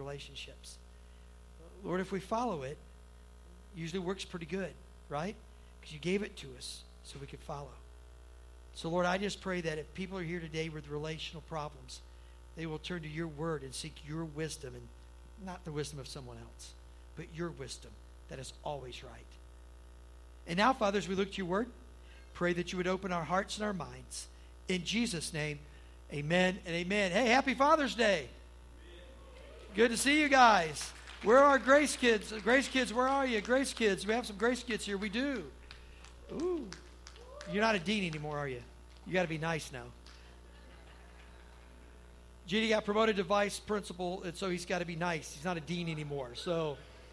relationships. Lord, if we follow it, usually works pretty good, right? Because you gave it to us so we could follow. So, Lord, I just pray that if people are here today with relational problems, they will turn to your word and seek your wisdom, and not the wisdom of someone else, but your wisdom that is always right. And now, Father, as we look to your word, pray that you would open our hearts and our minds. In Jesus' name, amen and amen. Hey, happy Father's Day. Good to see you guys. Where are our Grace kids? Grace kids, where are you? Grace kids. We have some Grace kids here. We do. Ooh. You're not a dean anymore, are you? You got to be nice now. Judy got promoted to vice principal, and so he's got to be nice. He's not a dean anymore. So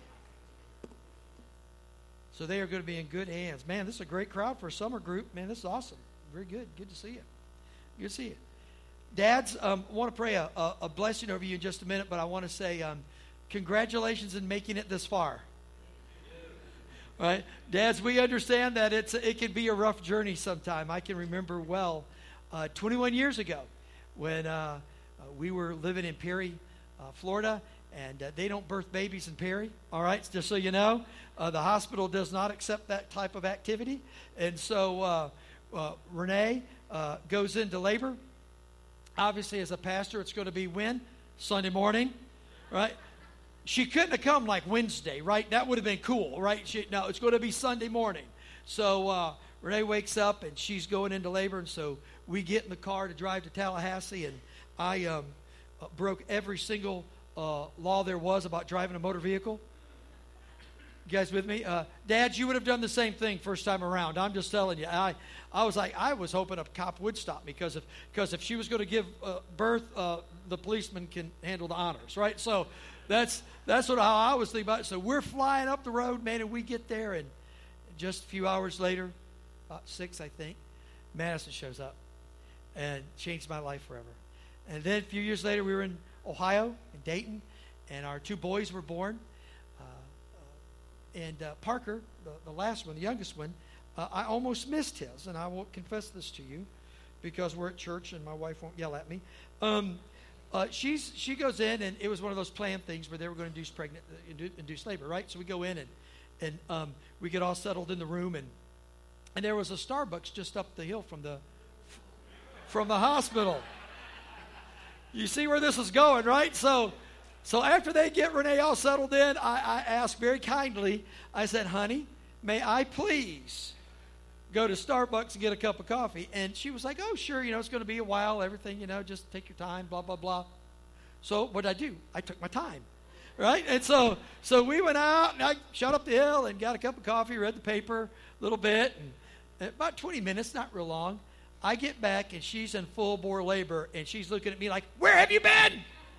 they are going to be in good hands. Man, this is a great crowd for a summer group. Man, this is awesome. Very good. Good to see you. Good to see you. Dads, I want to pray a blessing over you in just a minute, but I want to say congratulations in making it this far. Right? Dads, we understand that it can be a rough journey sometime. I can remember well 21 years ago when we were living in Perry, Florida, and they don't birth babies in Perry, all right, just so you know. The hospital does not accept that type of activity. And so Renee goes into labor. Obviously, as a pastor, it's going to be when? Sunday morning, right? She couldn't have come like Wednesday, right? That would have been cool, right? No, it's going to be Sunday morning. So Renee wakes up, and she's going into labor, and so we get in the car to drive to Tallahassee, and I broke every single law there was about driving a motor vehicle. You guys with me? Dads, you would have done the same thing first time around. I'm just telling you. I was hoping a cop would stop me because if she was going to give birth, the policeman can handle the honors, right? So that's sort of how I was thinking about it. So we're flying up the road, man, and we get there, and just a few hours later, about 6, I think, Madison shows up and changed my life forever. And then a few years later, we were in Ohio, in Dayton, and our 2 boys were born. And Parker, the last one, the youngest one, I almost missed his. And I will confess this to you because we're at church and my wife won't yell at me. She goes in, and it was one of those planned things where they were going to induce labor, right? So we go in, and we get all settled in the room, and there was a Starbucks just up the hill from the hospital. You see where this is going, right? So after they get Renee all settled in, I asked very kindly, I said, honey, may I please go to Starbucks and get a cup of coffee? And she was like, oh, sure, it's going to be a while, everything, just take your time, blah, blah, blah. So what did I do? I took my time, right? And so we went out, and I shot up the hill and got a cup of coffee, read the paper a little bit, and about 20 minutes, not real long, I get back, and she's in full-bore labor, and she's looking at me like, where have you been?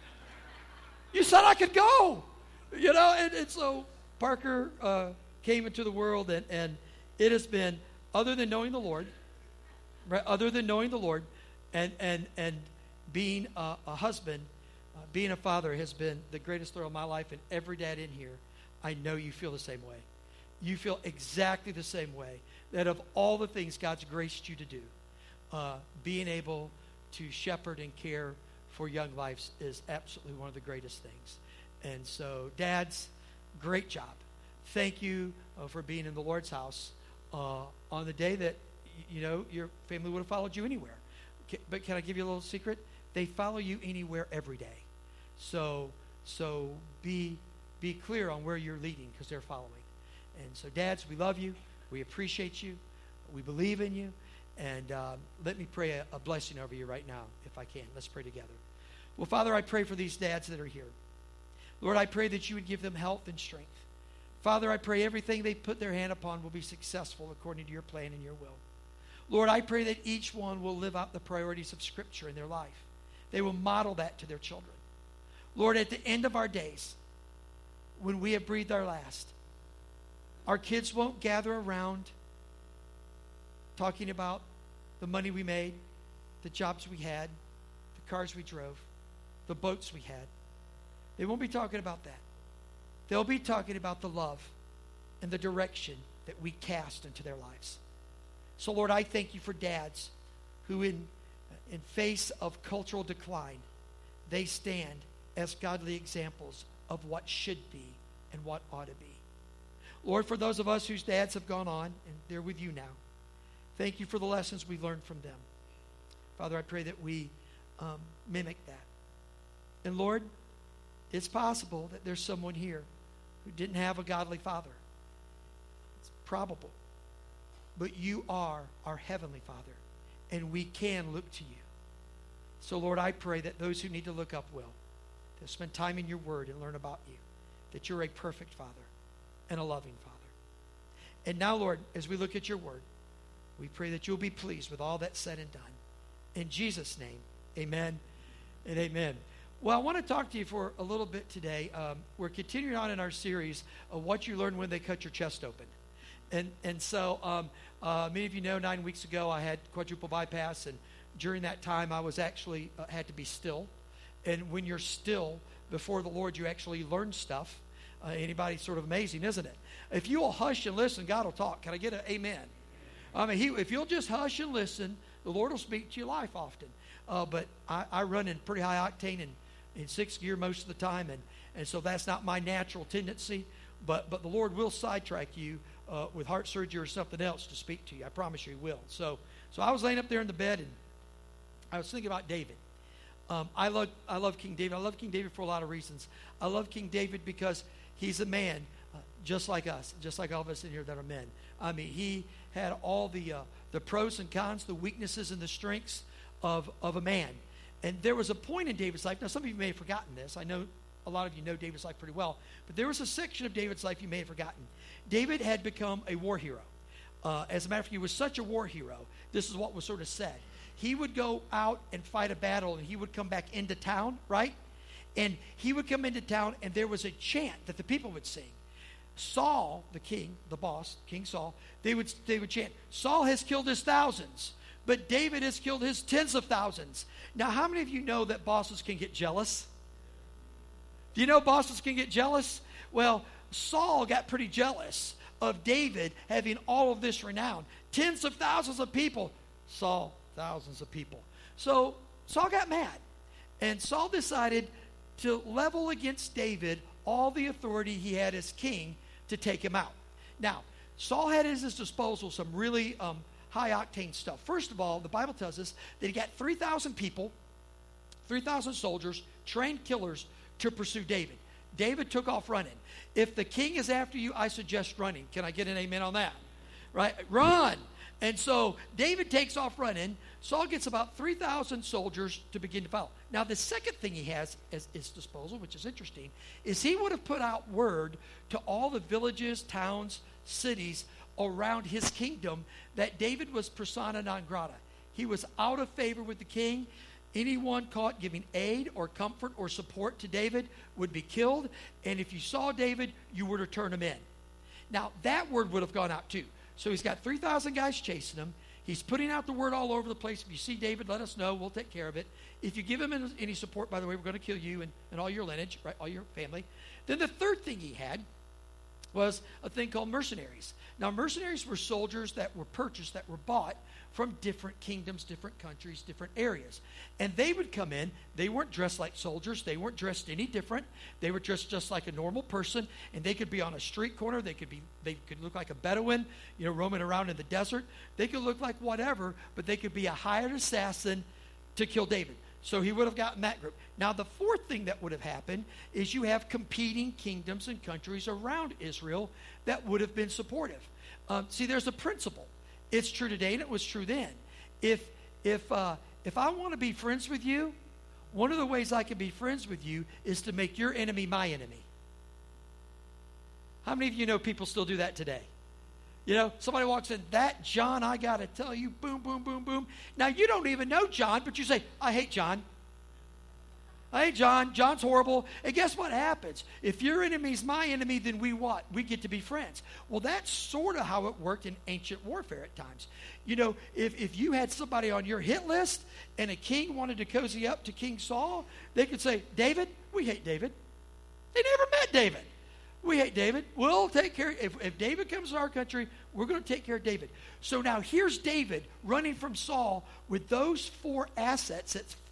You said I could go, and so Parker came into the world, and it has been, other than knowing the Lord, right? Other than knowing the Lord, and being a husband, being a father has been the greatest thrill of my life. And every dad in here, I know you feel the same way. You feel exactly the same way. That of all the things God's graced you to do, being able to shepherd and care for young lives is absolutely one of the greatest things. And so, dads, great job. Thank you for being in the Lord's house on the day that, your family would have followed you anywhere. But can I give you a little secret? They follow you anywhere every day. So be clear on where you're leading because they're following. And so, dads, we love you. We appreciate you. We believe in you. And let me pray a blessing over you right now, if I can. Let's pray together. Well, Father, I pray for these dads that are here. Lord, I pray that you would give them health and strength. Father, I pray everything they put their hand upon will be successful according to your plan and your will. Lord, I pray that each one will live out the priorities of Scripture in their life. They will model that to their children. Lord, at the end of our days, when we have breathed our last, our kids won't gather around talking about the money we made, the jobs we had, the cars we drove, the boats we had. They won't be talking about that. They'll be talking about the love and the direction that we cast into their lives. So, Lord, I thank you for dads who in face of cultural decline, they stand as godly examples of what should be and what ought to be. Lord, for those of us whose dads have gone on, and they're with you now, thank you for the lessons we've learned from them. Father, I pray that we mimic that. And Lord, it's possible that there's someone here who didn't have a godly father. It's probable. But you are our heavenly Father, and we can look to you. So, Lord, I pray that those who need to look up will. They'll spend time in your word and learn about you, that you're a perfect Father and a loving Father. And now, Lord, as we look at your word, we pray that you'll be pleased with all that's said and done. In Jesus' name, amen and amen. Well, I want to talk to you for a little bit today. We're continuing on in our series of what you learn when they cut your chest open. And so many of you know 9 weeks ago I had quadruple bypass, and during that time I was actually had to be still. And when you're still before the Lord, you actually learn stuff. Anybody sort of amazing, isn't it? If you will hush and listen, God will talk. Can I get an amen? I mean, if you'll just hush and listen, the Lord will speak to your life often. But I run in pretty high octane and in sixth gear most of the time, and so that's not my natural tendency. But the Lord will sidetrack you with heart surgery or something else to speak to you. I promise you He will. So I was laying up there in the bed, and I was thinking about David. I love King David. I love King David for a lot of reasons. I love King David because he's a man just like us, just like all of us in here that are men. I mean, he had all the pros and cons, the weaknesses and the strengths of a man. And there was a point in David's life. Now, some of you may have forgotten this. I know a lot of you know David's life pretty well. But there was a section of David's life you may have forgotten. David had become a war hero. As a matter of fact, he was such a war hero. This is what was sort of said. He would go out and fight a battle, and he would come back into town, right? And he would come into town, and there was a chant that the people would sing. Saul, the king, the boss, King Saul, they would chant, Saul has killed his thousands, but David has killed his tens of thousands. Now, how many of you know that bosses can get jealous? Do you know bosses can get jealous? Well, Saul got pretty jealous of David having all of this renown. Tens of thousands of people. Saul, thousands of people. So Saul got mad. And Saul decided to level against David all the authority he had as king to take him out. Now, Saul had at his disposal some really high-octane stuff. First of all, the Bible tells us that he got 3,000 people, 3,000 soldiers, trained killers to pursue David. David took off running. If the king is after you, I suggest running. Can I get an amen on that? Right? Run! And so David takes off running. Saul gets about 3,000 soldiers to begin to follow. Now, the second thing he has at his disposal, which is interesting, is he would have put out word to all the villages, towns, cities around his kingdom that David was persona non grata. He was out of favor with the king. Anyone caught giving aid or comfort or support to David would be killed. And if you saw David, you were to turn him in. Now, that word would have gone out too. So he's got 3,000 guys chasing him. He's putting out the word all over the place. If you see David, let us know. We'll take care of it. If you give him any support, by the way, we're going to kill you and all your lineage, right, all your family. Then the third thing he had was a thing called mercenaries. Now, mercenaries were soldiers that were purchased, that were bought from different kingdoms, different countries, different areas. And they would come in. They weren't dressed like soldiers. They weren't dressed any different. They were dressed just like a normal person. And they could be on a street corner. They could look like a Bedouin, roaming around in the desert. They could look like whatever, but they could be a hired assassin to kill David. So he would have gotten that group. Now, the fourth thing that would have happened is you have competing kingdoms and countries around Israel that would have been supportive. See, there's a principle. It's true today, and it was true then. If I want to be friends with you, one of the ways I can be friends with you is to make your enemy my enemy. How many of you know people still do that today? Somebody walks in, that John, I got to tell you, boom, boom, boom, boom. Now, you don't even know John, but you say, I hate John. I hate John. John's horrible. And guess what happens? If your enemy's my enemy, then we what? We get to be friends. Well, that's sort of how it worked in ancient warfare at times. If you had somebody on your hit list and a king wanted to cozy up to King Saul, they could say, David, we hate David. They never met David. We hate David. We'll take care. If David comes to our country, we're going to take care of David. So now here's David running from Saul with those four assets that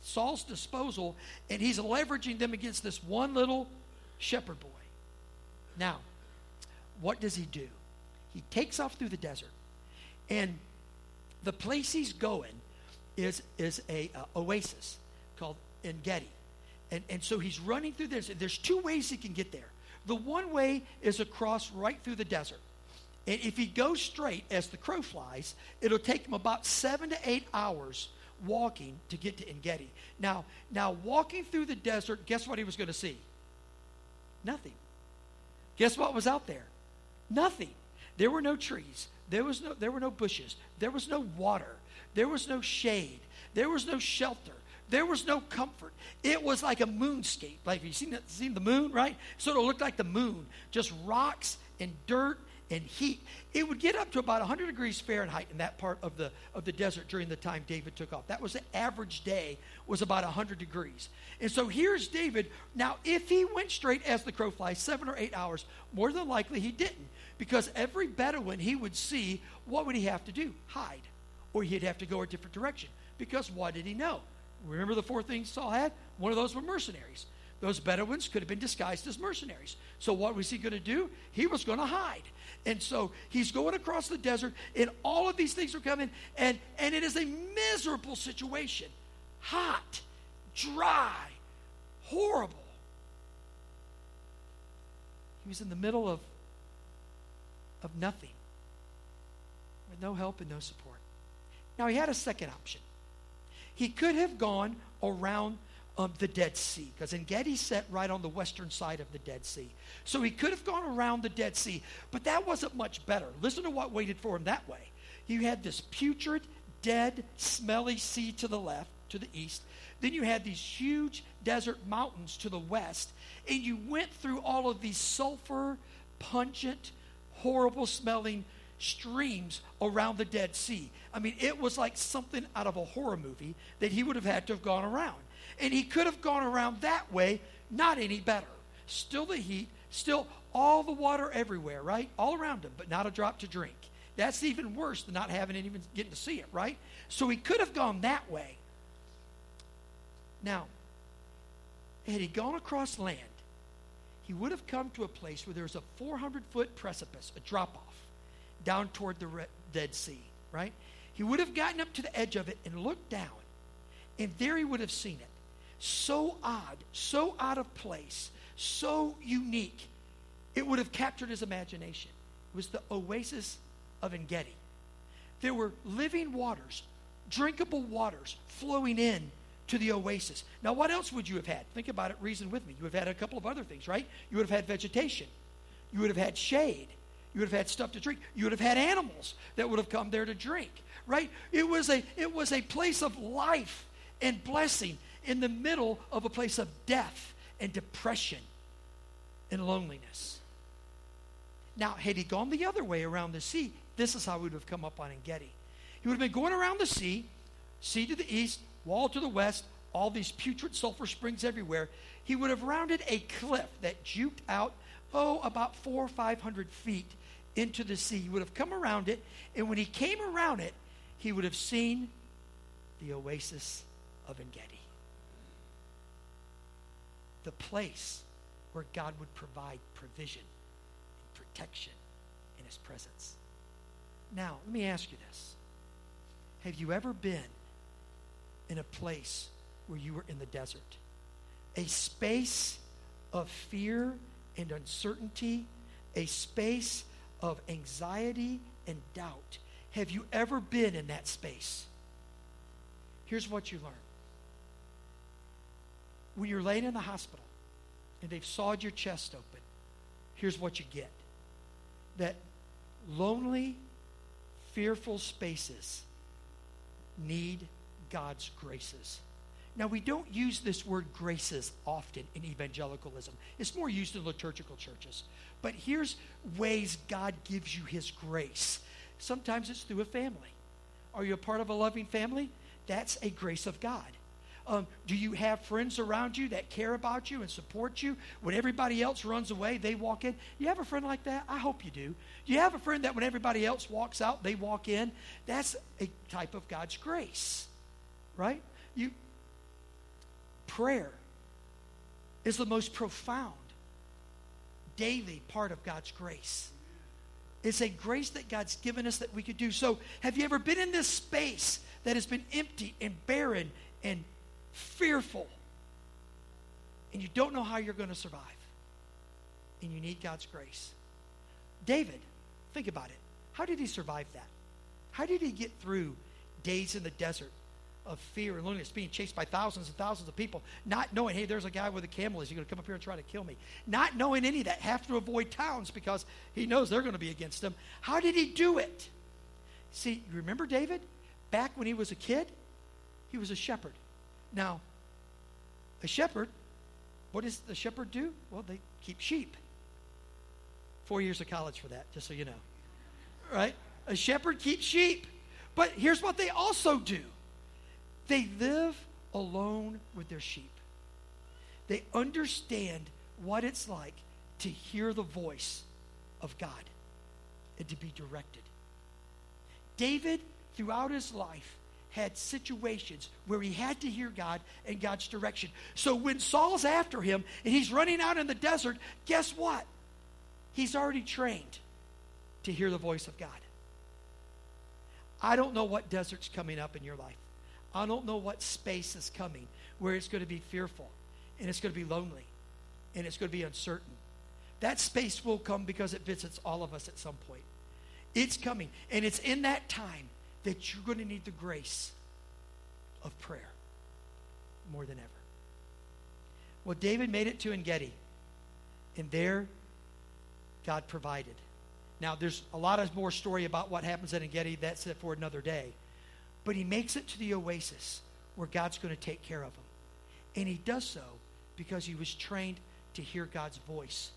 Saul's disposal, and he's leveraging them against this one little shepherd boy. Now, what does he do? He takes off through the desert, and the place he's going is a oasis called En-Gedi. And so he's running through this. There's two ways he can get there. The one way is across right through the desert. And if he goes straight as the crow flies, it'll take him about 7 to 8 hours walking to get to En-Gedi. Now walking through the desert, guess what he was going to see? Nothing. Guess what was out there? Nothing. There were no trees. There were no bushes. There was no water. There was no shade. There was no shelter. There was no comfort. It was like a moonscape. Like, have you seen the moon, right? So it looked like the moon. Just rocks and dirt and heat. It would get up to about 100 degrees Fahrenheit in that part of the desert during the time David took off. That was the average day, was about 100 degrees. And so here's David. Now, if he went straight as the crow flies, 7 or 8 hours, more than likely he didn't. Because every Bedouin he would see, what would he have to do? Hide. Or he'd have to go a different direction. Because what did he know? Remember the 4 things Saul had? One of those were mercenaries. Those Bedouins could have been disguised as mercenaries. So what was he going to do? He was going to hide. And so he's going across the desert, and all of these things are coming, and it is a miserable situation. Hot, dry, horrible. He was in the middle of nothing, with no help and no support. Now, he had a second option. He could have gone around the Dead Sea, because En-Gedi sat right on the western side of the Dead Sea. So he could have gone around the Dead Sea, but that wasn't much better. Listen to what waited for him that way. You had this putrid, dead, smelly sea to the left, to the east. Then you had these huge desert mountains to the west, and you went through all of these sulfur, pungent, horrible-smelling streams around the Dead Sea. I mean, it was like something out of a horror movie that he would have had to have gone around. And he could have gone around that way, not any better. Still the heat, still all the water everywhere, right? All around him, but not a drop to drink. That's even worse than not having it, even getting to see it, right? So he could have gone that way. Now, had he gone across land, he would have come to a place where there was a 400-foot precipice, a drop-off, down toward the Dead Sea, right? He would have gotten up to the edge of it and looked down, and there he would have seen it. So odd, so out of place, so unique, it would have captured his imagination. It was the oasis of En-Gedi. There were living waters, drinkable waters flowing in to the oasis. Now, what else would you have had? Think about it, reason with me. You would have had a couple of other things, right? You would have had vegetation. You would have had shade. You would have had stuff to drink. You would have had animals that would have come there to drink, right? It was a place of life and blessing in the middle of a place of death and depression and loneliness. Now, had he gone the other way around the sea, this is how he would have come up on En-Gedi. He would have been going around the sea to the east, wall to the west, all these putrid sulfur springs everywhere. He would have rounded a cliff that juked out, about 400 or 500 feet into the sea. He would have come around it, and when he came around it, he would have seen the oasis of En-Gedi. The place where God would provide provision and protection in his presence. Now, let me ask you this. Have you ever been in a place where you were in the desert? A space of fear and uncertainty, a space of anxiety and doubt. Have you ever been in that space? Here's what you learn. When you're laying in the hospital and they've sawed your chest open, here's what you get. That lonely, fearful spaces need God's graces. Now, we don't use this word graces often in evangelicalism. It's more used in liturgical churches. But here's ways God gives you his grace. Sometimes it's through a family. Are you a part of a loving family? That's a grace of God. Do you have friends around you that care about you and support you? When everybody else runs away, they walk in. You have a friend like that? I hope you do. You have a friend that when everybody else walks out, they walk in? That's a type of God's grace, right? Prayer is the most profound daily part of God's grace. It's a grace that God's given us that we could do. So have you ever been in this space that has been empty and barren and fearful, and you don't know how you're going to survive, and you need God's grace? David, think about it. How did he survive that? How did he get through days in the desert of fear and loneliness, being chased by thousands and thousands of people, not knowing, hey, there's a guy with a camel. Is he going to come up here and try to kill me? Not knowing any of that. Have to avoid towns because he knows they're going to be against him. How did he do it? See, you remember David? Back when he was a kid, he was a shepherd. Now, a shepherd, what does the shepherd do? Well, they keep sheep. 4 years of college for that, just so you know. Right? A shepherd keeps sheep. But here's what they also do. They live alone with their sheep. They understand what it's like to hear the voice of God and to be directed. David, throughout his life, had situations where he had to hear God and God's direction. So when Saul's after him and he's running out in the desert, guess what? He's already trained to hear the voice of God. I don't know what desert's coming up in your life. I don't know what space is coming where it's going to be fearful and it's going to be lonely and it's going to be uncertain. That space will come because it visits all of us at some point. It's coming, and it's in that time that you're going to need the grace of prayer more than ever. Well, David made it to En-Gedi, and there God provided. Now, there's a lot of more story about what happens at En-Gedi. That's it for another day. But he makes it to the oasis where God's going to take care of him. And he does so because he was trained to hear God's voice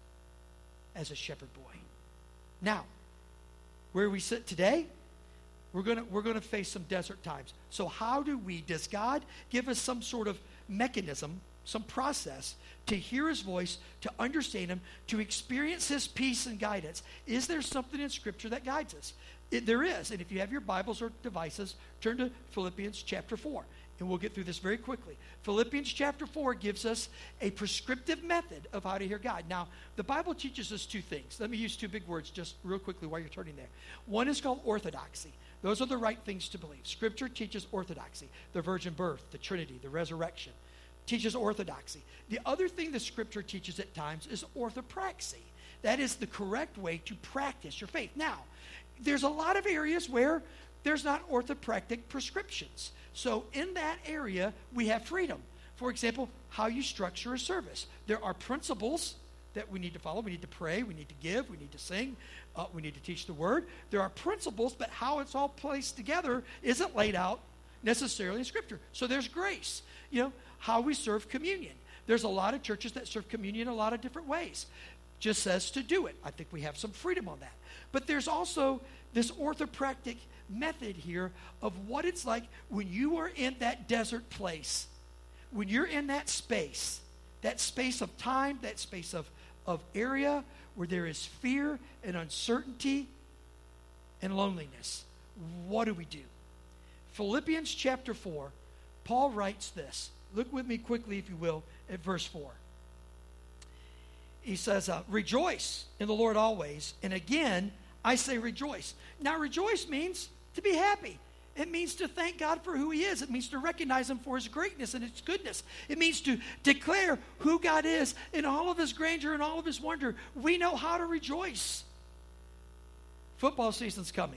as a shepherd boy. Now, where we sit today, we're going to face some desert times. So does God give us some sort of mechanism, some process to hear his voice, to understand him, to experience his peace and guidance? Is there something in Scripture that guides us? There is. And if you have your Bibles or devices, turn to Philippians chapter 4. And we'll get through this very quickly. Philippians chapter 4 gives us a prescriptive method of how to hear God. Now, the Bible teaches us two things. Let me use two big words just real quickly while you're turning there. One is called orthodoxy. Those are the right things to believe. Scripture teaches orthodoxy. The virgin birth, the Trinity, the resurrection. Teaches orthodoxy. The other thing the Scripture teaches at times is orthopraxy. That is the correct way to practice your faith. Now, there's a lot of areas where there's not orthopractic prescriptions. So in that area, we have freedom. For example, how you structure a service. There are principles that we need to follow. We need to pray. We need to give. We need to sing. We need to teach the word. There are principles, but how it's all placed together isn't laid out necessarily in Scripture. So there's grace. How we serve communion. There's a lot of churches that serve communion a lot of different ways. Just says to do it. I think we have some freedom on that. But there's also this orthopractic method here of what it's like when you are in that desert place, when you're in that space of time, that space of area where there is fear and uncertainty and loneliness. What do we do? Philippians chapter 4, Paul writes this. Look with me quickly, if you will, at verse 4. He says, rejoice in the Lord always. And again, I say rejoice. Now, rejoice means to be happy. It means to thank God for who he is. It means to recognize him for his greatness and his goodness. It means to declare who God is in all of his grandeur and all of his wonder. We know how to rejoice. Football season's coming.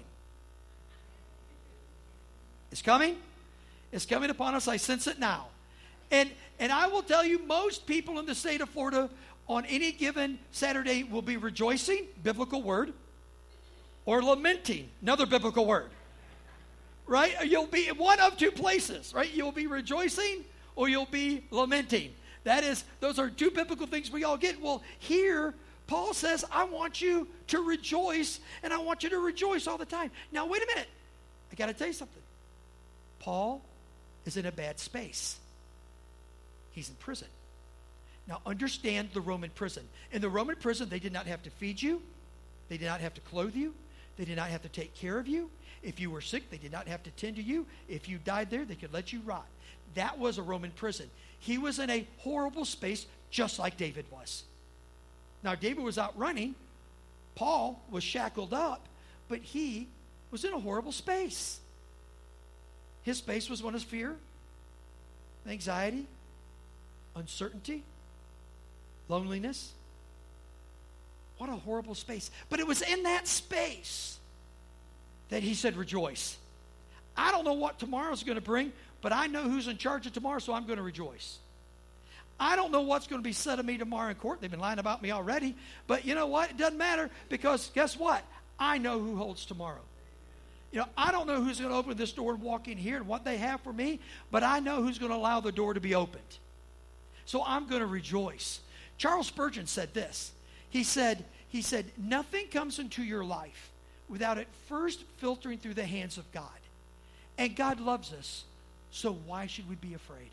It's coming. It's coming upon us. I sense it now. And I will tell you, most people in the state of Florida on any given Saturday will be rejoicing, biblical word, or lamenting, another biblical word. Right? You'll be in one of two places, right? You'll be rejoicing or you'll be lamenting. Those are two biblical things we all get. Well, here, Paul says, I want you to rejoice, and I want you to rejoice all the time. Now, wait a minute. I got to tell you something. Paul is in a bad space. He's in prison. Now, understand the Roman prison. In the Roman prison, they did not have to feed you. They did not have to clothe you. They did not have to take care of you. If you were sick, they did not have to tend to you. If you died there, they could let you rot. That was a Roman prison. He was in a horrible space, just like David was. Now, David was out running. Paul was shackled up, but he was in a horrible space. His space was one of fear, anxiety, uncertainty, loneliness. What a horrible space. But it was in that space that he said, rejoice. I don't know what tomorrow's going to bring, but I know who's in charge of tomorrow, so I'm going to rejoice. I don't know what's going to be said of me tomorrow in court. They've been lying about me already. But you know what? It doesn't matter, because guess what? I know who holds tomorrow. You know, I don't know who's going to open this door and walk in here and what they have for me, but I know who's going to allow the door to be opened. So I'm going to rejoice. Charles Spurgeon said this. He said, nothing comes into your life without it first filtering through the hands of God. And God loves us, so why should we be afraid?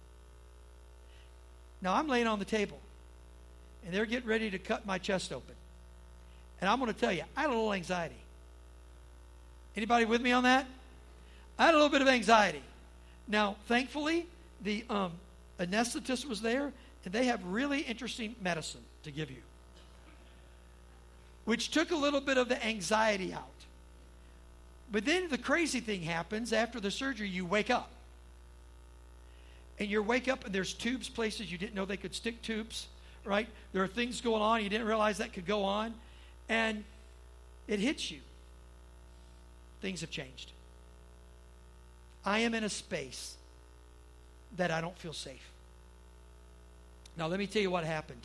Now, I'm laying on the table, and they're getting ready to cut my chest open. And I'm going to tell you, I had a little anxiety. Anybody with me on that? I had a little bit of anxiety. Now, thankfully, the anesthetist was there, and they have really interesting medicine to give you, which took a little bit of the anxiety out. But then the crazy thing happens. After the surgery, you wake up. And you wake up, and there's tubes, places you didn't know they could stick tubes, right? There are things going on you didn't realize that could go on. And it hits you. Things have changed. I am in a space that I don't feel safe. Now, let me tell you what happened.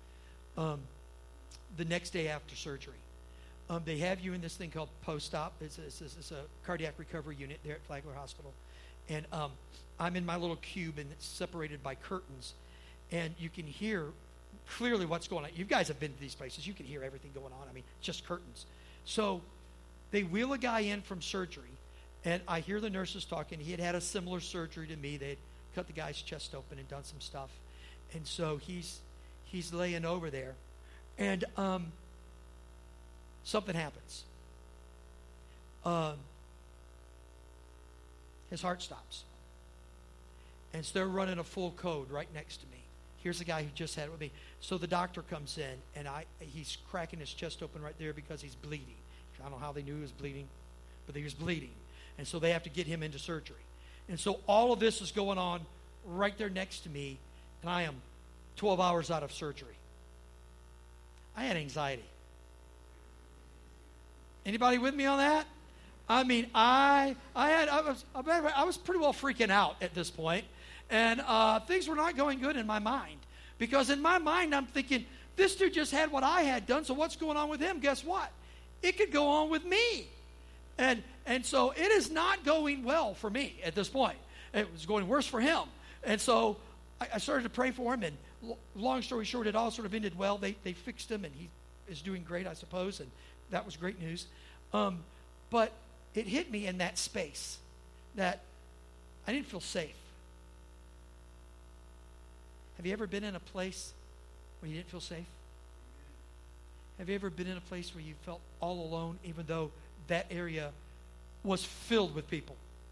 The next day after surgery, they have you in this thing called post-op. It's a cardiac recovery unit there at Flagler Hospital. And I'm in my little cube, and it's separated by curtains. And you can hear clearly what's going on. You guys have been to these places. You can hear everything going on. I mean, it's just curtains. So they wheel a guy in from surgery, and I hear the nurses talking. He had had a similar surgery to me. They had cut the guy's chest open and done some stuff. And so he's laying over there. And something happens. His heart stops. And so they're running a full code right next to me. Here's the guy who just had it with me. So the doctor comes in, and he's cracking his chest open right there because he's bleeding. I don't know how they knew he was bleeding, but he was bleeding. And so they have to get him into surgery. And so all of this is going on right there next to me, and I am 12 hours out of surgery. I had anxiety. Anybody with me on that? I mean, I was pretty well freaking out at this point, and things were not going good in my mind, because in my mind I'm thinking, this dude just had what I had done, so what's going on with him? Guess what? It could go on with me. And so it is not going well for me at this point. It was going worse for him. And so I started to pray for him, and long story short, it all sort of ended well. They fixed him, and he is doing great, I suppose, and that was great news. But it hit me in that space that I didn't feel safe. Have you ever been in a place where you didn't feel safe? Have you ever been in a place where you felt all alone, even though that area was filled with people?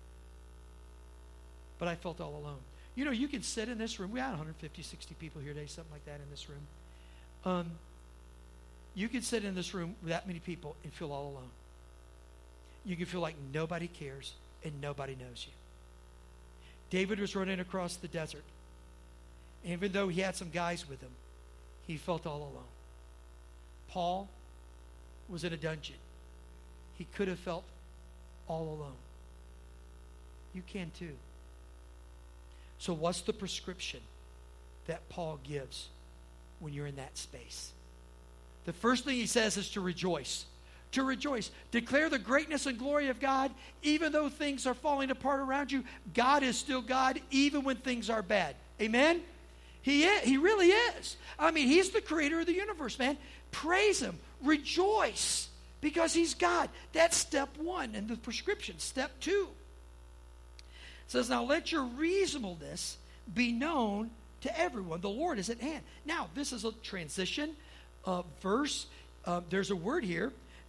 But I felt all alone. You know, you can sit in this room. We had 150, 60 people here today, something like that in this room. You can sit in this room with that many people and feel all alone. You can feel like nobody cares and nobody knows you. David was running across the desert. Even though he had some guys with him, he felt all alone. Paul was in a dungeon. He could have felt all alone. You can too. So what's the prescription that Paul gives when you're in that space? The first thing he says is to rejoice. To rejoice. Declare the greatness and glory of God. Even though things are falling apart around you, God is still God, even when things are bad. Amen? He really is. I mean, he's the creator of the universe, man. Praise him. Rejoice. Because he's God. That's step one in the prescription. Step two. It says, now let your reasonableness be known to everyone. The Lord is at hand. Now, this is a transition verse. There's a word here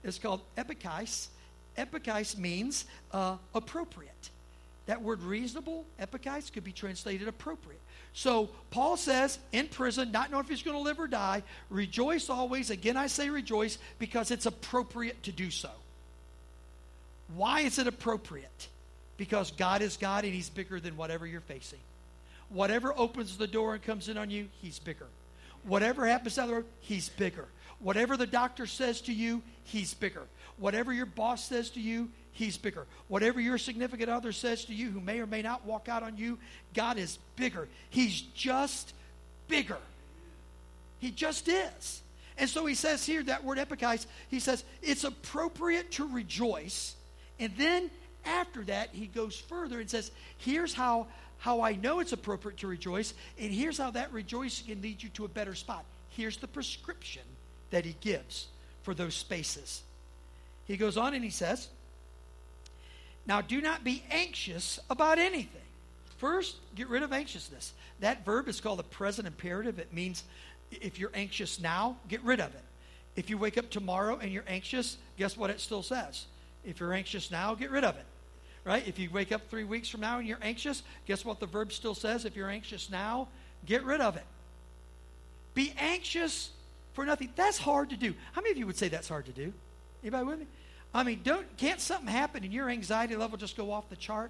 is called epikais. Epikais means appropriate. That word reasonable, epikais, could be translated appropriate. So Paul says, in prison, not knowing if he's going to live or die, rejoice always. Again, I say rejoice because it's appropriate to do so. Why is it appropriate? Because God is God and he's bigger than whatever you're facing. Whatever opens the door and comes in on you, he's bigger. Whatever happens down the road, he's bigger. Whatever the doctor says to you, he's bigger. Whatever your boss says to you, he's bigger. Whatever your significant other says to you who may or may not walk out on you, God is bigger. He's just bigger. He just is. And so he says here, that word epikais, he says, it's appropriate to rejoice. And then after that, he goes further and says, here's how I know it's appropriate to rejoice, and here's how that rejoicing can lead you to a better spot. Here's the prescription that he gives for those spaces. He goes on and he says, now do not be anxious about anything. First, get rid of anxiousness. That verb is called a present imperative. It means if you're anxious now, get rid of it. If you wake up tomorrow and you're anxious, guess what it still says? If you're anxious now, get rid of it. Right? If you wake up 3 weeks from now and you're anxious, guess what the verb still says? If you're anxious now, get rid of it. Be anxious for nothing. That's hard to do. How many of you would say that's hard to do? Anybody with me? I mean, can't something happen and your anxiety level just go off the chart?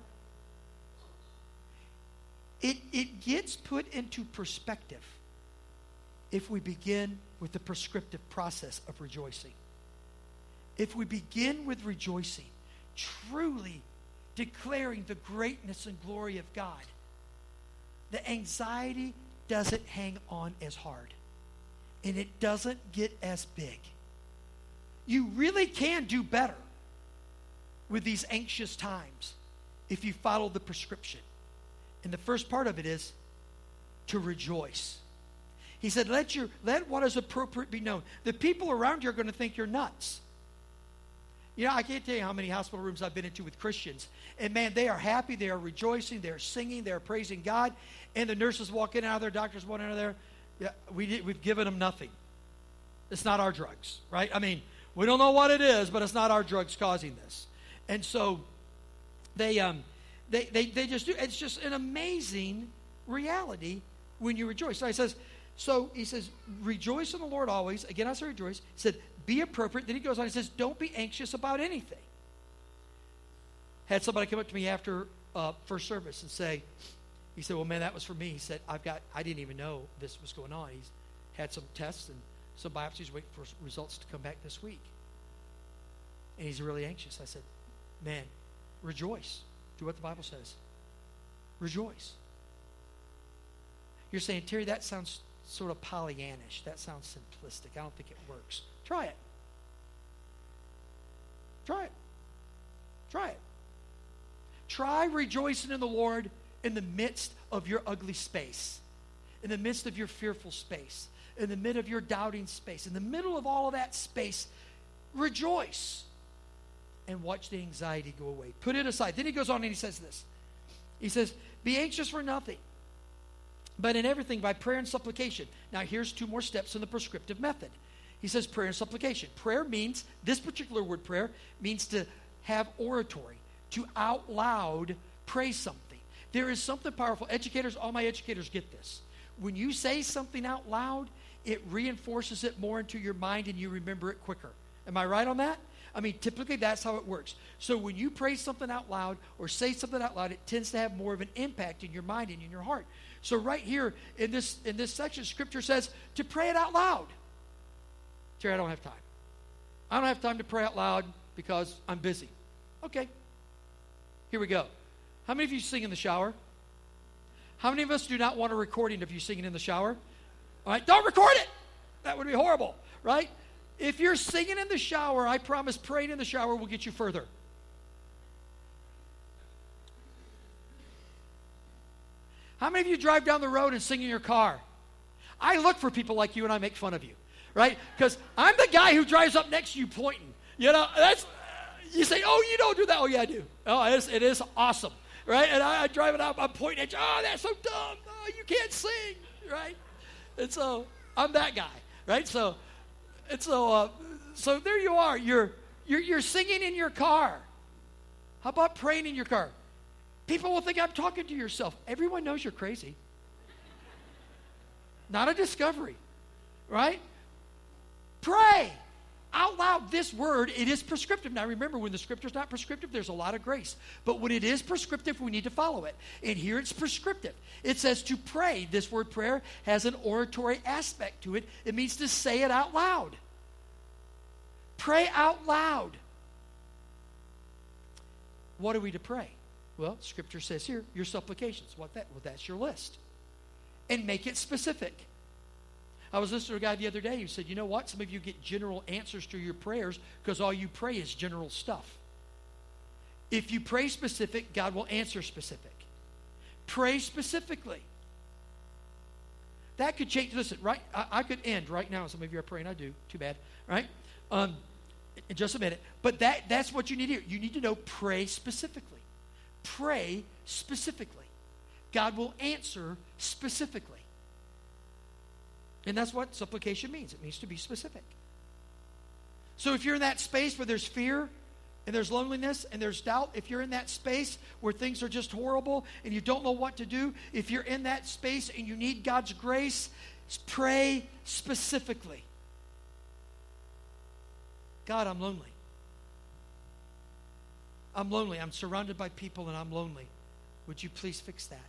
It gets put into perspective if we begin with the prescriptive process of rejoicing. If we begin with rejoicing, truly declaring the greatness and glory of God, the anxiety doesn't hang on as hard, and it doesn't get as big. You really can do better with these anxious times if you follow the prescription. And the first part of it is to rejoice. He said, let what is appropriate be known. The people around you are going to think you're nuts. You know, I can't tell you how many hospital rooms I've been into with Christians. And man, they are happy, they are rejoicing, they are singing, they are praising God. And the nurses walk in and out of there, doctors walk in and out of there. Yeah, we've given them nothing. It's not our drugs, right? I mean, we don't know what it is, but it's not our drugs causing this. And so they just do. It's just an amazing reality when you rejoice. So he says, rejoice in the Lord always. Again, I say rejoice. He said, be appropriate. Then he goes on, he says, don't be anxious about anything. Had somebody come up to me after first service and say, he said, well, man, that was for me. He said, I didn't even know this was going on. He's had some tests and some biopsies, waiting for results to come back this week. And he's really anxious. I said, man, rejoice. Do what the Bible says. Rejoice. You're saying, Terry, that sounds sort of Pollyannish. That sounds simplistic. I don't think it works. Try it. Try it. Try it. Try rejoicing in the Lord in the midst of your ugly space, in the midst of your fearful space, in the midst of your doubting space, in the middle of all of that space. Rejoice and watch the anxiety go away. Put it aside. Then he goes on and he says this. He says, be anxious for nothing, but in everything by prayer and supplication. Now here's 2 more steps in the prescriptive method. He says prayer and supplication. Prayer means, this particular word prayer, means to have oratory, to out loud pray something. There is something powerful. Educators, all my educators get this. When you say something out loud, it reinforces it more into your mind and you remember it quicker. Am I right on that? I mean, typically that's how it works. So when you pray something out loud or say something out loud, it tends to have more of an impact in your mind and in your heart. So right here in this section, Scripture says to pray it out loud. Terry, I don't have time. I don't have time to pray out loud because I'm busy. Okay. Here we go. How many of you sing in the shower? How many of us do not want a recording of you singing in the shower? All right, don't record it. That would be horrible, right? If you're singing in the shower, I promise praying in the shower will get you further. How many of you drive down the road and sing in your car? I look for people like you and I make fun of you, right? Because I'm the guy who drives up next to you pointing. You know, you say, oh, you don't do that. Oh, yeah, I do. Oh, it is awesome, right? And I drive it up, I'm pointing at you. Oh, that's so dumb. Oh, you can't sing, right? And so I'm that guy, right? So there you are. You're You're singing in your car. How about praying in your car? People will think I'm talking to yourself. Everyone knows you're crazy. Not a discovery, right? Pray out loud. This word, it is prescriptive. Now remember, when the scripture's not prescriptive, there's a lot of grace. But when it is prescriptive, we need to follow it. And here it's prescriptive. It says to pray. This word prayer has an oratory aspect to it. It means to say it out loud. Pray out loud. What are we to pray? Well, Scripture says here, your supplications. Well, that's your list. And make it specific. I was listening to a guy the other day who said, you know what? Some of you get general answers to your prayers because all you pray is general stuff. If you pray specific, God will answer specific. Pray specifically. That could change. Listen, right? I could end right now. Some of you are praying. I do. Too bad. Right? In just a minute. But that's what you need to hear. You need to know, pray specifically. Pray specifically. God will answer specifically. And that's what supplication means. It means to be specific. So if you're in that space where there's fear and there's loneliness and there's doubt, if you're in that space where things are just horrible and you don't know what to do, if you're in that space and you need God's grace, pray specifically. God, I'm lonely. I'm lonely. I'm surrounded by people and I'm lonely. Would you please fix that?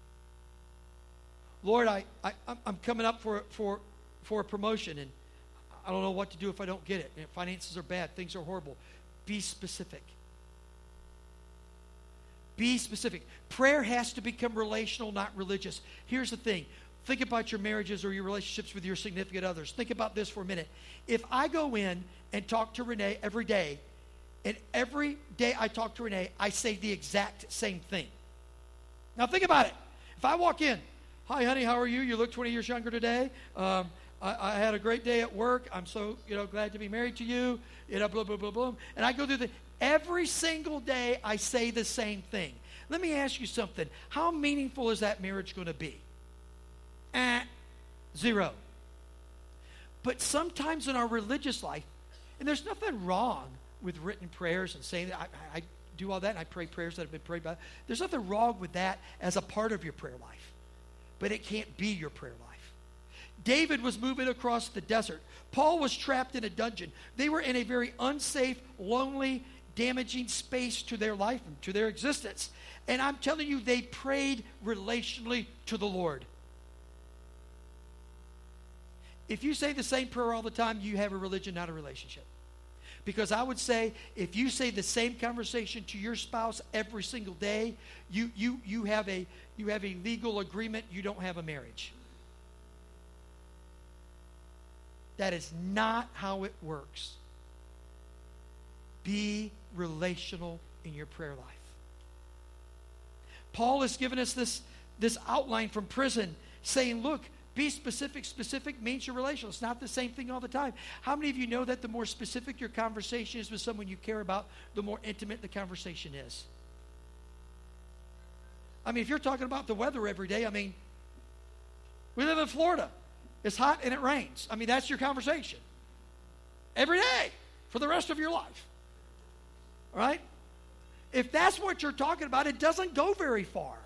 Lord, I'm coming up for a promotion and I don't know what to do if I don't get it. Finances are bad. Things are horrible. Be specific. Be specific. Prayer has to become relational, not religious. Here's the thing. Think about your marriages or your relationships with your significant others. Think about this for a minute. If I go in and talk to Renee every day, and every day I talk to Renee, I say the exact same thing. Now think about it. If I walk in, hi, honey, how are you? You look 20 years younger today. I had a great day at work. I'm so glad to be married to you. Blah, blah, blah, blah. And I go through every single day I say the same thing. Let me ask you something. How meaningful is that marriage going to be? 0. But sometimes in our religious life, and there's nothing wrong with written prayers and saying that I do all that and I pray prayers that have been prayed by. There's nothing wrong with that as a part of your prayer life. But it can't be your prayer life. David was moving across the desert. Paul was trapped in a dungeon. They were in a very unsafe, lonely, damaging space to their life and to their existence. And I'm telling you, they prayed relationally to the Lord. If you say the same prayer all the time, you have a religion, not a relationship. Because I would say, if you say the same conversation to your spouse every single day, you have a legal agreement, you don't have a marriage. That is not how it works. Be relational in your prayer life. Paul has given us this outline from prison saying, look, be specific. Specific means you're relational. It's not the same thing all the time. How many of you know that the more specific your conversation is with someone you care about, the more intimate the conversation is? I mean, if you're talking about the weather every day, we live in Florida. It's hot and it rains. That's your conversation. Every day for the rest of your life. All right? If that's what you're talking about, it doesn't go very far.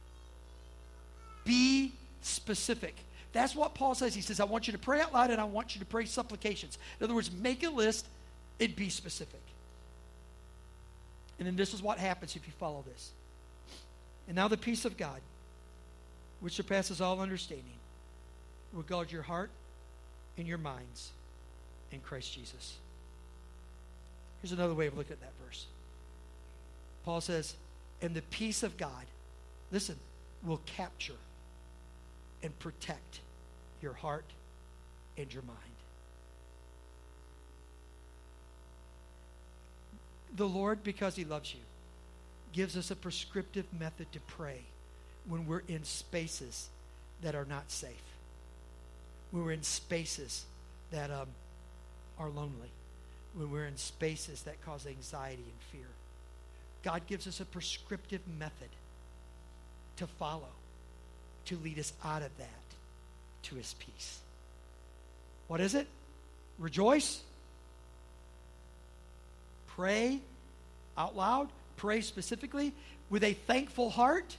Be specific. That's what Paul says. He says, I want you to pray out loud and I want you to pray supplications. In other words, make a list and be specific. And then this is what happens if you follow this. And now the peace of God, which surpasses all understanding, will guard your heart and your minds in Christ Jesus. Here's another way of looking at that verse. Paul says, and the peace of God, listen, will capture and protect your heart and your mind. The Lord, because he loves you, gives us a prescriptive method to pray when we're in spaces that are not safe. When we're in spaces that are lonely. When we're in spaces that cause anxiety and fear. God gives us a prescriptive method to follow, to lead us out of that to his peace. What is it? Rejoice. pray out loud, pray specifically with a thankful heart,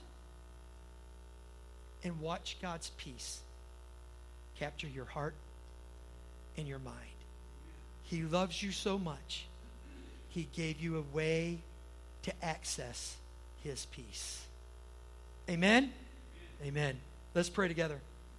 and watch God's peace capture your heart and your mind. He loves you so much, He gave you a way to access His peace. Amen? Amen. Let's pray together.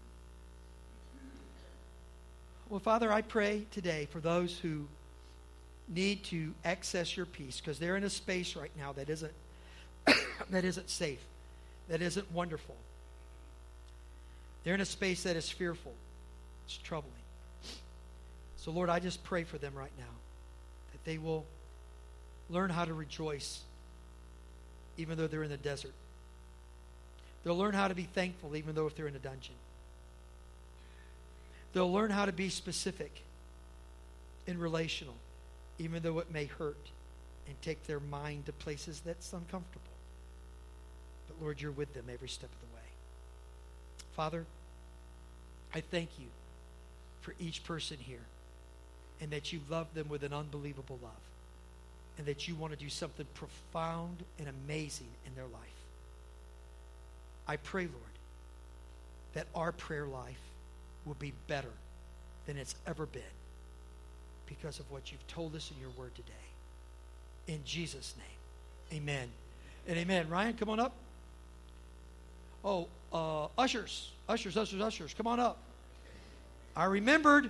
Well, Father, I pray today for those who need to access your peace because they're in a space right now that isn't that isn't safe, that isn't wonderful. They're in a space that is fearful. It's troubling. So, Lord, I just pray for them right now that they will learn how to rejoice even though they're in the desert. They'll learn how to be thankful even though if they're in a dungeon. They'll learn how to be specific and relational even though it may hurt and take their mind to places that's uncomfortable. But Lord, you're with them every step of the way. Father, I thank you for each person here and that you love them with an unbelievable love and that you want to do something profound and amazing in their life. I pray, Lord, that our prayer life will be better than it's ever been because of what you've told us in your word today. In Jesus' name, amen and amen. Ryan, come on up. Oh, ushers, come on up. I remembered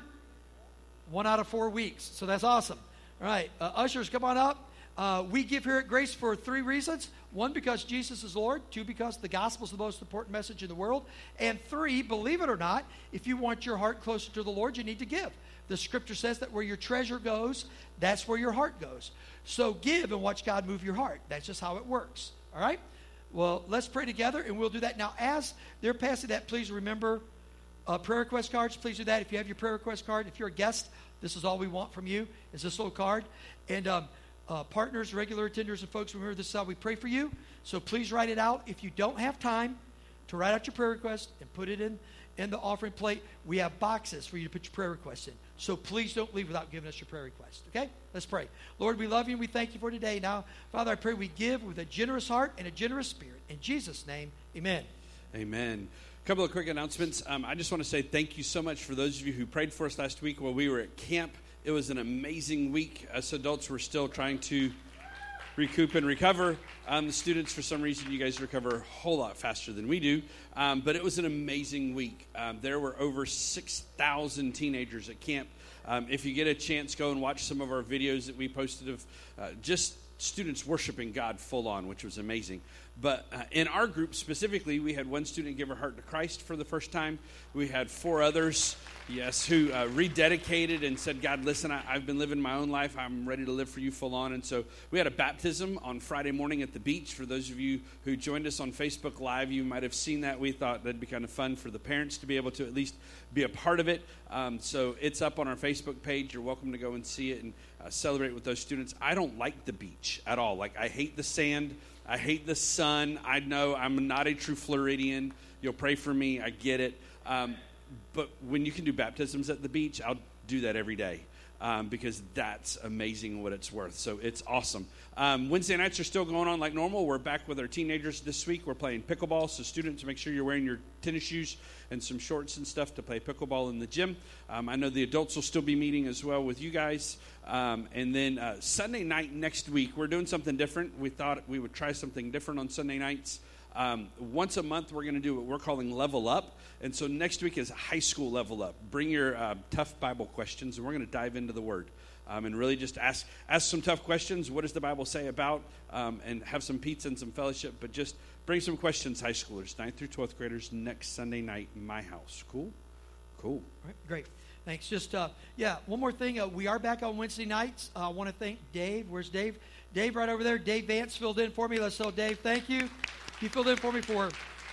1 out of 4 weeks, so that's awesome. All right, ushers, come on up. We give here at Grace for 3 reasons. 1, because Jesus is Lord. 2, because the gospel is the most important message in the world. And 3, believe it or not, if you want your heart closer to the Lord, you need to give. The scripture says that where your treasure goes, that's where your heart goes. So give and watch God move your heart. That's just how it works. All right? Well, let's pray together, and we'll do that. Now, as they're passing that, please remember prayer request cards. Please do that. If you have your prayer request card, if you're a guest, this is all we want from you is this little card. And partners, regular attenders, and folks, remember this is how we pray for you. So please write it out. If you don't have time to write out your prayer request and put it in the offering plate, we have boxes for you to put your prayer requests in. So please don't leave without giving us your prayer request. Okay? Let's pray. Lord, we love you and we thank you for today. Now, Father, I pray we give with a generous heart and a generous spirit. In Jesus' name, amen. Amen. A couple of quick announcements. I just want to say thank you so much for those of you who prayed for us last week while we were at camp. It was an amazing week. Us adults were still trying to recoup and recover. The students, for some reason, you guys recover a whole lot faster than we do. But it was an amazing week. There were over 6,000 teenagers at camp. If you get a chance, go and watch some of our videos that we posted of just students worshiping God full on, which was amazing. But in our group specifically, we had one student give her heart to Christ for the first time. We had 4 others, yes, who rededicated and said, God, listen, I've been living my own life. I'm ready to live for you full on. And so we had a baptism on Friday morning at the beach. For those of you who joined us on Facebook Live, you might have seen that. We thought that'd be kind of fun for the parents to be able to at least be a part of it. So it's up on our Facebook page. You're welcome to go and see it and celebrate with those students. I don't like the beach at all. Like, I hate the sand. I hate the sun. I know I'm not a true Floridian. You'll pray for me. I get it. But when you can do baptisms at the beach, I'll do that every day because that's amazing what it's worth. So it's awesome. Wednesday nights are still going on like normal. We're back with our teenagers this week. We're playing pickleball. So students, make sure you're wearing your tennis shoes and some shorts and stuff to play pickleball in the gym. I know the adults will still be meeting as well with you guys. And then Sunday night next week, we're doing something different. We thought we would try something different on Sunday nights. Once a month, we're going to do what we're calling Level Up. And so next week is high school Level Up. Bring your tough Bible questions, and we're going to dive into the Word. And really just ask some tough questions. What does the Bible say about? And have some pizza and some fellowship. But just bring some questions, high schoolers, 9th through 12th graders, next Sunday night in my house. Cool? Cool. All right, great. Thanks. Just, one more thing. We are back on Wednesday nights. I want to thank Dave. Where's Dave? Dave right over there. Dave Vance filled in for me. Let's tell Dave thank you. He filled in for me for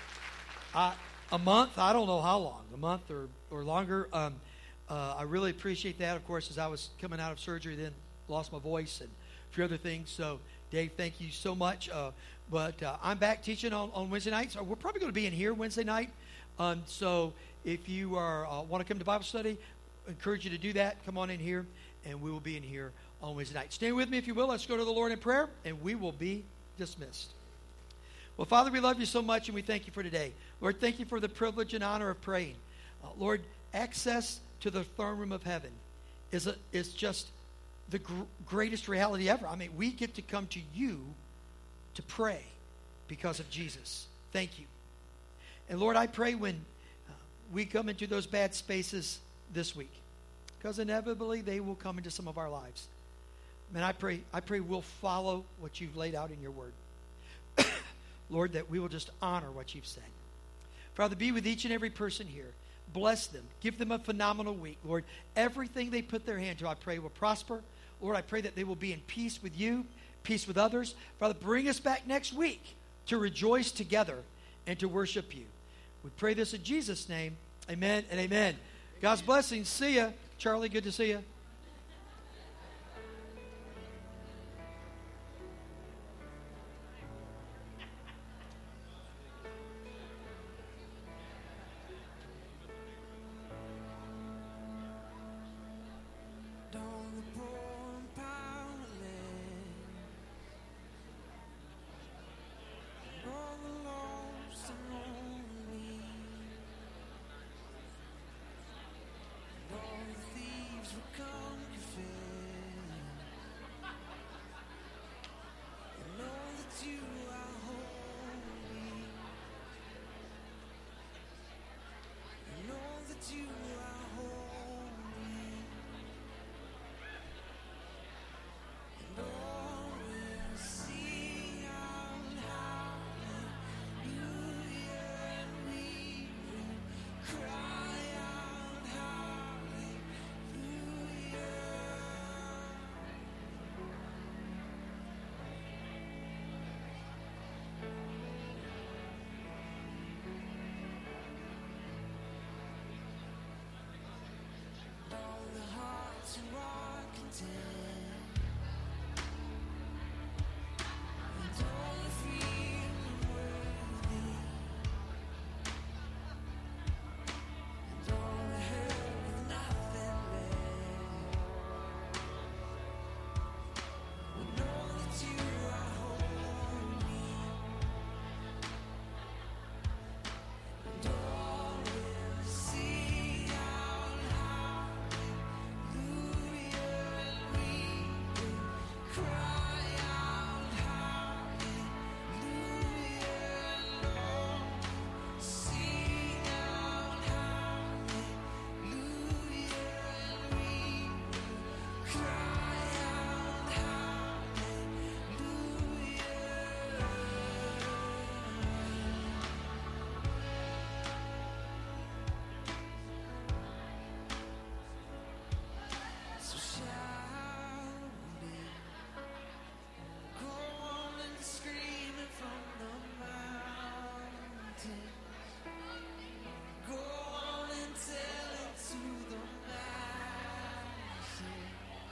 a month. I don't know how long, a month or longer. I really appreciate that. Of course, as I was coming out of surgery, then lost my voice and a few other things. So, Dave, thank you so much. But I'm back teaching on Wednesday nights. We're probably going to be in here Wednesday night. So if you want to come to Bible study, encourage you to do that. Come on in here, and we will be in here on Wednesday night. Stand with me if you will. Let's go to the Lord in prayer, and we will be dismissed. Well, Father, we love you so much, and we thank you for today. Lord, thank you for the privilege and honor of praying. Lord, access to the throne room of heaven is just the greatest reality ever. I mean, we get to come to you to pray because of Jesus. Thank you. And Lord, I pray when we come into those bad spaces this week, because inevitably they will come into some of our lives. Man, I pray we'll follow what you've laid out in your word. Lord, that we will just honor what you've said. Father, be with each and every person here. Bless them. Give them a phenomenal week. Lord, everything they put their hand to, I pray, will prosper. Lord, I pray that they will be in peace with you, peace with others. Father, bring us back next week to rejoice together and to worship you. We pray this in Jesus' name. Amen and amen. God's blessings. See ya. Charlie, good to see you.